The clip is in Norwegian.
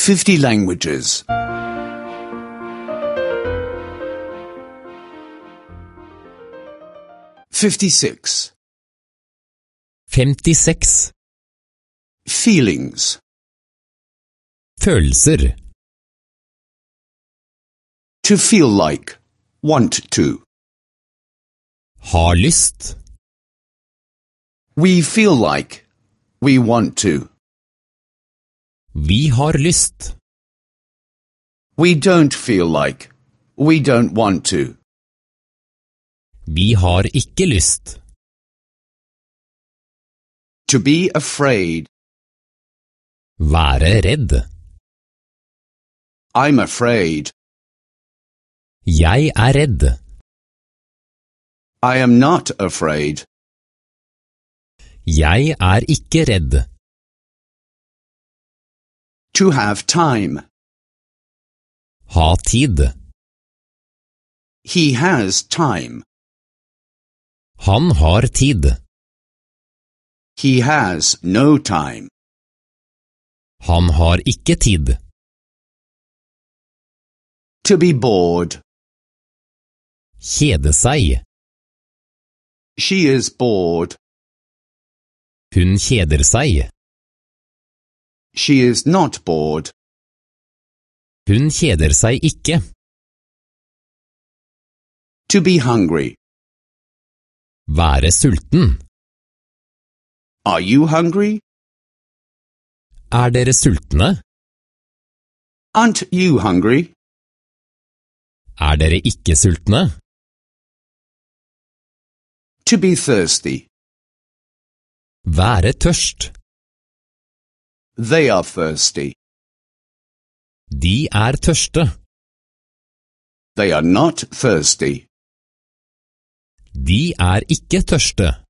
50 languages. 56. 56. Feelings. Følelser. To feel like. Want to. Ha lyst. We feel like. We want to. Vi har lyst. We don't feel like. We don't want to. Vi har ikke lyst. To be afraid. Være redd. I'm afraid. Jeg er redd. I am not afraid. Jeg er ikke redd. To have time. Ha tid. He has time. Han har tid. He has no time. Han har ikke tid. To be bored. Kjede seg. She is bored. Hun kjeder seg. She is not bored. Hun kjeder seg ikke. To be hungry. Være sulten. Are you hungry? Er dere sultne? Aren't you hungry? Er dere ikke sultne? To be thirsty. Være tørst. They are thirsty. De er tørste. They are not thirsty. De er ikke tørste.